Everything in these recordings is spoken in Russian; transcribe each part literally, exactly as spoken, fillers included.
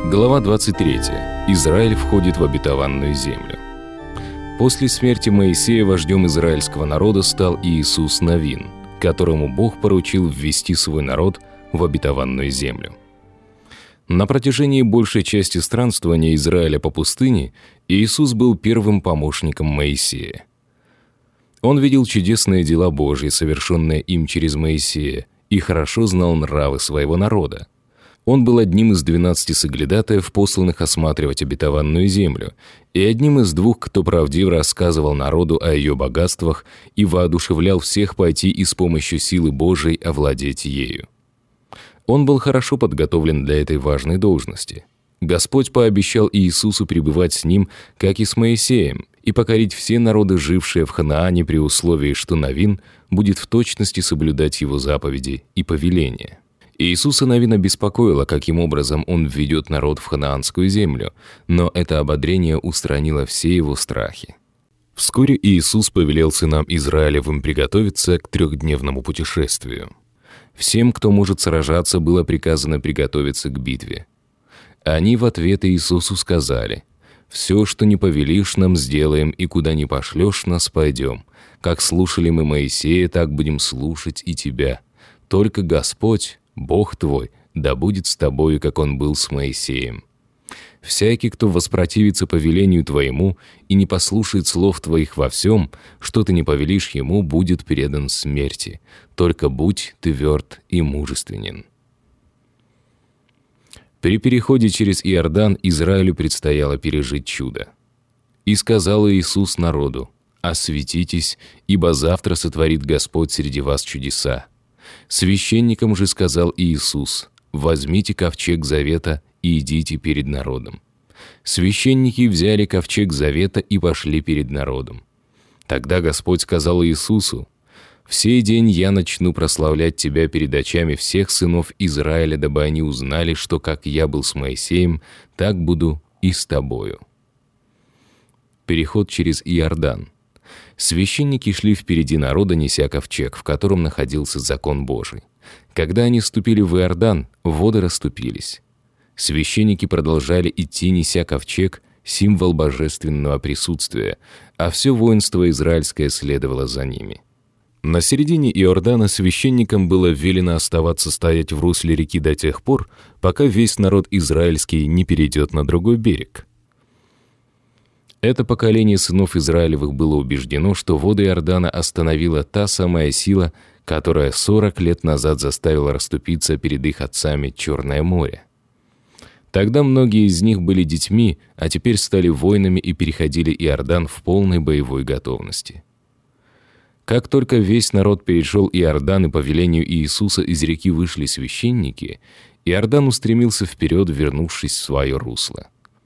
Глава двадцать третья. Израиль входит в обетованную землю. После смерти Моисея вождем израильского народа стал Иисус Навин, которому Бог поручил ввести свой народ в обетованную землю. На протяжении большей части странствования Израиля по пустыне Иисус был первым помощником Моисея. Он видел чудесные дела Божьи, совершенные им через Моисея, и хорошо знал нравы своего народа. Он был одним из двенадцати соглядатаев, посланных осматривать обетованную землю, и одним из двух, кто правдиво рассказывал народу о ее богатствах и воодушевлял всех пойти и с помощью силы Божией овладеть ею. Он был хорошо подготовлен для этой важной должности. Господь пообещал Иисусу пребывать с ним, как и с Моисеем, и покорить все народы, жившие в Ханаане, при условии, что Навин будет в точности соблюдать его заповеди и повеления. Иисуса Навина беспокоило, каким образом он введет народ в ханаанскую землю, но это ободрение устранило все его страхи. Вскоре Иисус повелел сынам Израилевым приготовиться к трехдневному путешествию. Всем, кто может сражаться, было приказано приготовиться к битве. Они в ответ Иисусу сказали: «Все, что не повелишь, нам сделаем, и куда не пошлешь, нас пойдем. Как слушали мы Моисея, так будем слушать и тебя. Только Господь, Бог твой, да будет с тобою, как он был с Моисеем. Всякий, кто воспротивится повелению твоему и не послушает слов твоих во всем, что ты не повелишь ему, будет предан смерти. Только будь тверд и мужественен». При переходе через Иордан Израилю предстояло пережить чудо. «И сказал Иисус народу: осветитесь, ибо завтра сотворит Господь среди вас чудеса. Священникам же сказал Иисус: возьмите ковчег завета и идите перед народом. Священники взяли ковчег завета и пошли перед народом. Тогда Господь сказал Иисусу: в сей день я начну прославлять тебя перед очами всех сынов Израиля, дабы они узнали, что как я был с Моисеем, так буду и с тобою». Переход через Иордан. Священники шли впереди народа, неся ковчег, в котором находился закон Божий. Когда они вступили в Иордан, воды расступились. Священники продолжали идти, неся ковчег, символ божественного присутствия, а все воинство израильское следовало за ними. На середине Иордана священникам было велено оставаться стоять в русле реки до тех пор, пока весь народ израильский не перейдет на другой берег. Это поколение сынов Израилевых было убеждено, что воды Иордана остановила та самая сила, которая сорок лет назад заставила расступиться перед их отцами Черное море. Тогда многие из них были детьми, а теперь стали воинами и переходили Иордан в полной боевой готовности. Как только весь народ перешел Иордан, и по велению Иисуса из реки вышли священники, Иордан устремился вперед, вернувшись в свое русло.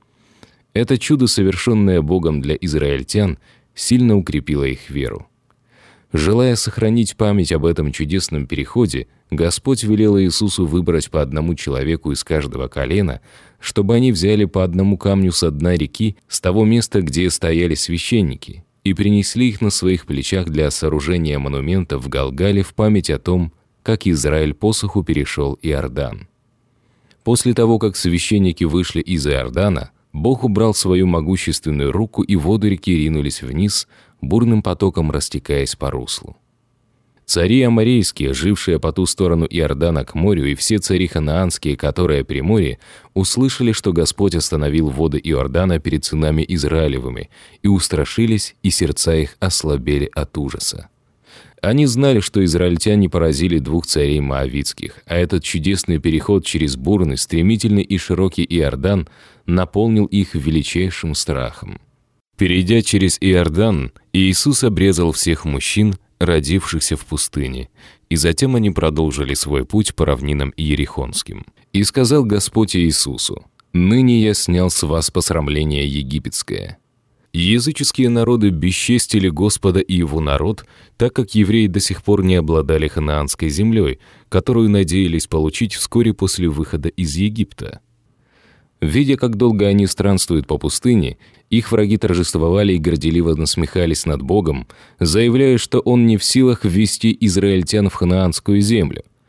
Это чудо, совершенное Богом для израильтян, сильно укрепило их веру. Желая сохранить память об этом чудесном переходе, Господь велел Иисусу выбрать по одному человеку из каждого колена, чтобы они взяли по одному камню со дна реки, с того места, где стояли священники, и принесли их на своих плечах для сооружения монумента в Галгале в память о том, как Израиль по суху перешел Иордан. После того, как священники вышли из Иордана, Бог убрал свою могущественную руку, и воды реки ринулись вниз, бурным потоком растекаясь по руслу. Цари аморейские, жившие по ту сторону Иордана к морю, и все цари ханаанские, которые при море, услышали, что Господь остановил воды Иордана перед сынами Израилевыми, и устрашились, и сердца их ослабели от ужаса. Они знали, что израильтяне поразили двух царей моавитских, а этот чудесный переход через бурный, стремительный и широкий Иордан наполнил их величайшим страхом. Перейдя через Иордан, Иисус обрезал всех мужчин, родившихся в пустыне, и затем они продолжили свой путь по равнинам Иерихонским. «И сказал Господь Иисусу: ныне я снял с вас посрамление египетское». Языческие народы бесчестили Господа и Его народ, так как евреи до сих пор не обладали ханаанской землей, которую надеялись получить вскоре после выхода из Египта. Видя, как долго они странствуют по пустыне, их враги торжествовали и горделиво насмехались над Богом, заявляя, что Он не в силах ввести израильтян в ханаанскую землю.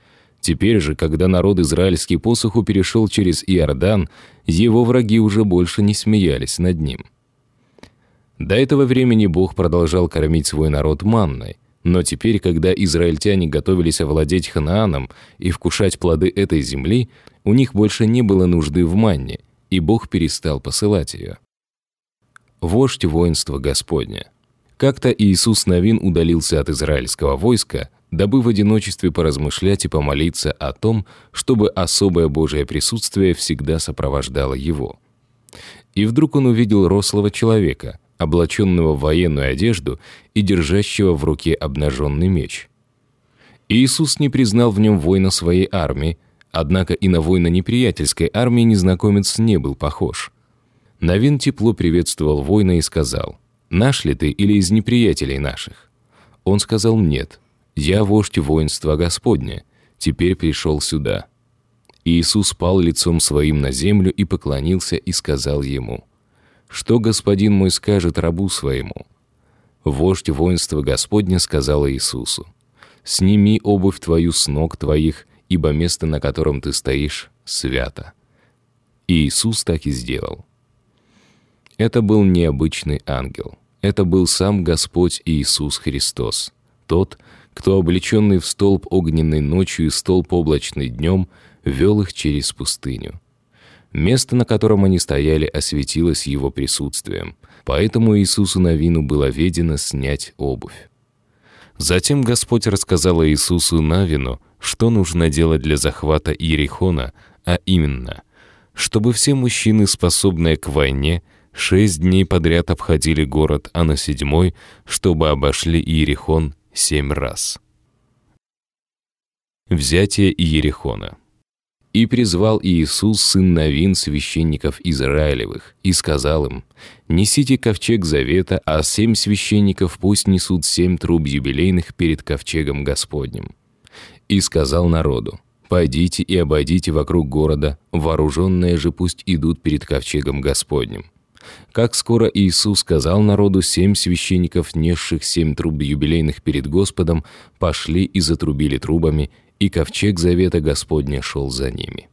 Теперь же, когда народ израильский по суху перешел через Иордан, его враги уже больше не смеялись над ним. До этого времени Бог продолжал кормить свой народ манной, но теперь, когда израильтяне готовились овладеть Ханааном и вкушать плоды этой земли, у них больше не было нужды в манне, и Бог перестал посылать ее. Вождь воинства Господня. Как-то Иисус Навин удалился от израильского войска, дабы в одиночестве поразмышлять и помолиться о том, чтобы особое Божие присутствие всегда сопровождало его. И вдруг он увидел рослого человека, облаченного в военную одежду и держащего в руке обнаженный меч. Иисус не признал в нем воина своей армии, однако и на воина неприятельской армии незнакомец не был похож. Навин тепло приветствовал воина и сказал: «Наш ли ты или из неприятелей наших?» Он сказал: «Нет, я вождь воинства Господня, теперь пришел сюда». Иисус пал лицом своим на землю и поклонился и сказал ему: «Что господин мой скажет рабу своему?» Вождь воинства Господня сказал Иисусу: «Сними обувь твою с ног твоих, ибо место, на котором ты стоишь, свято». И Иисус так и сделал. Это был необычный ангел. Это был сам Господь Иисус Христос, тот, кто, облеченный в столб огненной ночью и столб облачный днем, вел их через пустыню. Место, на котором они стояли, осветилось его присутствием, поэтому Иисусу Навину было ведено снять обувь. Затем Господь рассказал Иисусу Навину, что нужно делать для захвата Иерихона, а именно, чтобы все мужчины, способные к войне, шесть дней подряд обходили город, а на седьмой, чтобы обошли Иерихон семь раз. Взятие Иерихона. «И призвал Иисус, сын Навин, священников Израилевых, и сказал им: несите ковчег завета, а семь священников пусть несут семь труб юбилейных перед ковчегом Господним. И сказал народу: пойдите и обойдите вокруг города, вооруженные же пусть идут перед ковчегом Господним. Как скоро Иисус сказал народу, семь священников, несших семь труб юбилейных перед Господом, пошли и затрубили трубами, и ковчег завета Господня шел за ними.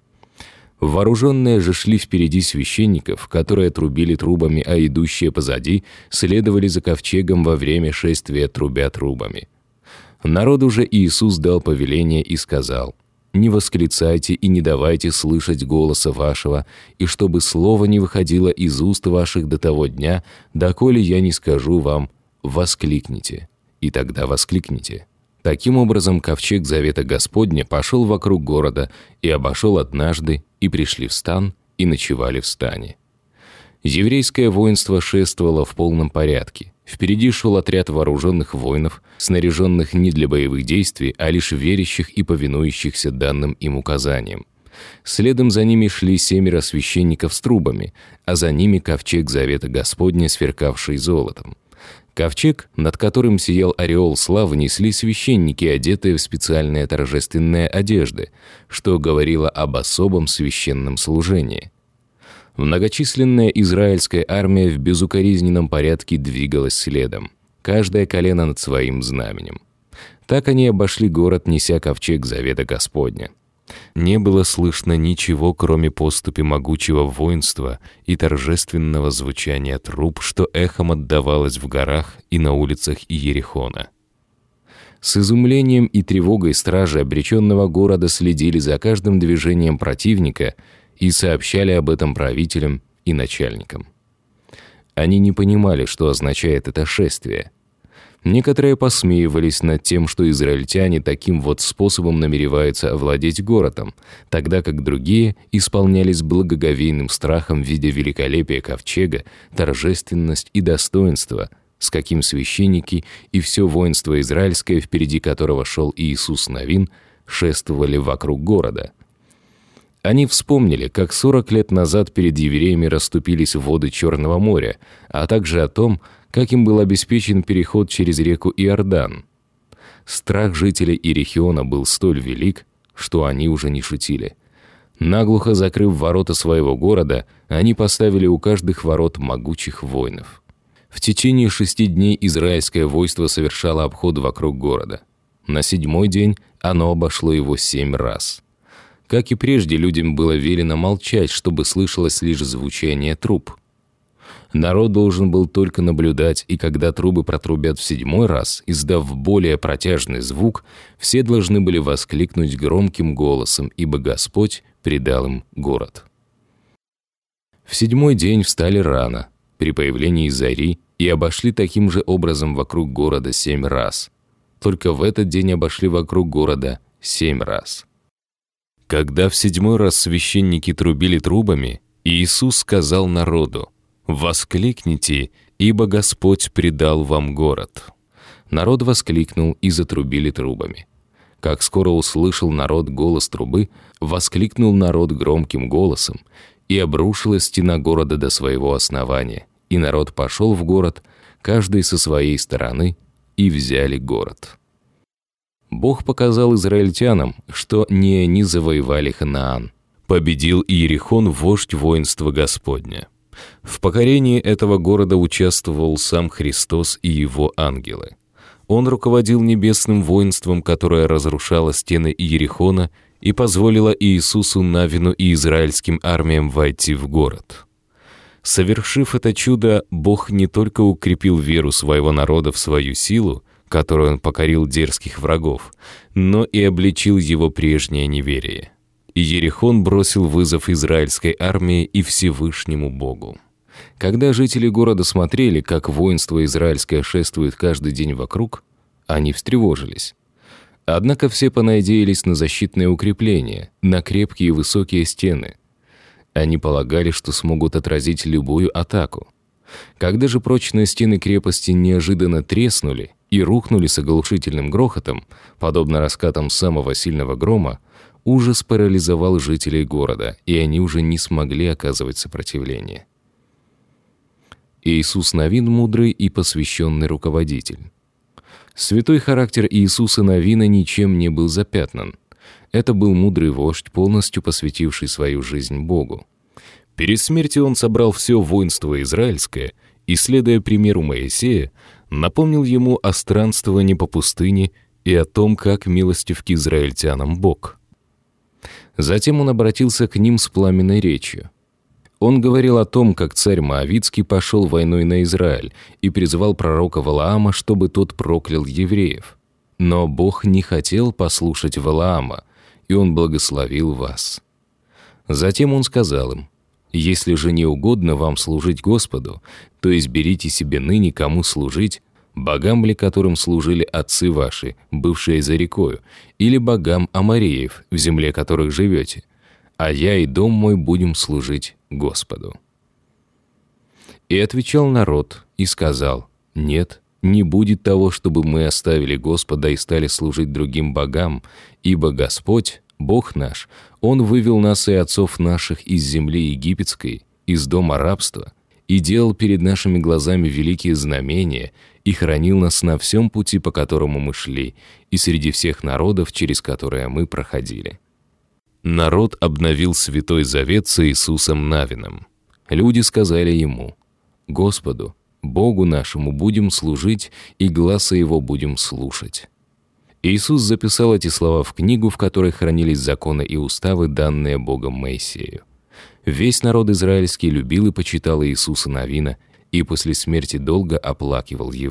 Вооруженные же шли впереди священников, которые трубили трубами, а идущие позади следовали за ковчегом во время шествия, трубя трубами. Народу же Иисус дал повеление и сказал: «Не восклицайте и не давайте слышать голоса вашего, и чтобы слово не выходило из уст ваших до того дня, доколе я не скажу вам: воскликните, и тогда воскликните». Таким образом, ковчег завета Господня пошел вокруг города и обошел однажды, и пришли в стан, и ночевали в стане. Еврейское воинство шествовало в полном порядке. Впереди шел отряд вооруженных воинов, снаряженных не для боевых действий, а лишь верящих и повинующихся данным им указаниям. Следом за ними шли семеро священников с трубами, а за ними ковчег завета Господня, сверкавший золотом. Ковчег, над которым сиял ореол славы, несли священники, одетые в специальные торжественные одежды, что говорило об особом священном служении. Многочисленная израильская армия в безукоризненном порядке двигалась следом, каждое колено над своим знаменем. Так они обошли город, неся ковчег завета Господня. Не было слышно ничего, кроме поступи могучего воинства и торжественного звучания труб, что эхом отдавалось в горах и на улицах Иерихона. С изумлением и тревогой стражи обреченного города следили за каждым движением противника и сообщали об этом правителям и начальникам. Они не понимали, что означает это шествие. Некоторые посмеивались над тем, что израильтяне таким вот способом намереваются овладеть городом, тогда как другие исполнялись благоговейным страхом, видя великолепие ковчега, торжественность и достоинство, с каким священники и все воинство израильское, впереди которого шел Иисус Навин, шествовали вокруг города. Они вспомнили, как сорок лет назад перед евреями расступились воды Черного моря, а также о том, как им был обеспечен переход через реку Иордан. Страх жителей Иерихона был столь велик, что они уже не шутили. Наглухо закрыв ворота своего города, они поставили у каждых ворот могучих воинов. В течение шести дней израильское войско совершало обход вокруг города. На седьмой день оно обошло его семь раз. Как и прежде, людям было велено молчать, чтобы слышалось лишь звучание труб. Народ должен был только наблюдать, и когда трубы протрубят в седьмой раз, издав более протяжный звук, все должны были воскликнуть громким голосом, ибо Господь предал им город. В седьмой день встали рано, при появлении зари, и обошли таким же образом вокруг города семь раз. Только в этот день обошли вокруг города семь раз. Когда в седьмой раз священники трубили трубами, Иисус сказал народу: «Воскликните, ибо Господь предал вам город». Народ воскликнул и затрубили трубами. Как скоро услышал народ голос трубы, воскликнул народ громким голосом, и обрушилась стена города до своего основания, и народ пошел в город, каждый со своей стороны, и взяли город. Бог показал израильтянам, что не они завоевали Ханаан. Победил Иерихон вождь воинства Господня. В покорении этого города участвовал сам Христос и его ангелы. Он руководил небесным воинством, которое разрушало стены Иерихона и позволило Иисусу Навину и израильским армиям войти в город. Совершив это чудо, Бог не только укрепил веру своего народа в свою силу, которой он покорил дерзких врагов, но и обличил его прежнее неверие. Иерихон бросил вызов израильской армии и Всевышнему Богу. Когда жители города смотрели, как воинство израильское шествует каждый день вокруг, они встревожились. Однако все понадеялись на защитные укрепления, на крепкие и высокие стены. Они полагали, что смогут отразить любую атаку. Когда же прочные стены крепости неожиданно треснули и рухнули с оглушительным грохотом, подобно раскатам самого сильного грома, ужас парализовал жителей города, и они уже не смогли оказывать сопротивление. Иисус Навин – мудрый и посвященный руководитель. Святой характер Иисуса Навина ничем не был запятнан. Это был мудрый вождь, полностью посвятивший свою жизнь Богу. Перед смертью он собрал все воинство израильское и, следуя примеру Моисея, напомнил ему о странствовании по пустыне и о том, как милостив к израильтянам Бог. Затем он обратился к ним с пламенной речью. Он говорил о том, как царь Моавитский пошел войной на Израиль и призвал пророка Валаама, чтобы тот проклял евреев. Но Бог не хотел послушать Валаама, и он благословил вас. Затем он сказал им: «Если же не угодно вам служить Господу, то изберите себе ныне, кому служить, богам ли, которым служили отцы ваши, бывшие за рекою, или богам амореев, в земле которых живете, а я и дом мой будем служить Господу». И отвечал народ и сказал: «Нет, не будет того, чтобы мы оставили Господа и стали служить другим богам, ибо Господь, Бог наш, Он вывел нас и отцов наших из земли египетской, из дома рабства, и делал перед нашими глазами великие знамения, и хранил нас на всем пути, по которому мы шли, и среди всех народов, через которые мы проходили». Народ обновил Святой Завет с Иисусом Навином. Люди сказали ему: «Господу, Богу нашему будем служить, и гласа Его будем слушать». Иисус записал эти слова в книгу, в которой хранились законы и уставы, данные Богом Моисею. Весь народ израильский любил и почитал Иисуса Навина, и после смерти долго оплакивал его.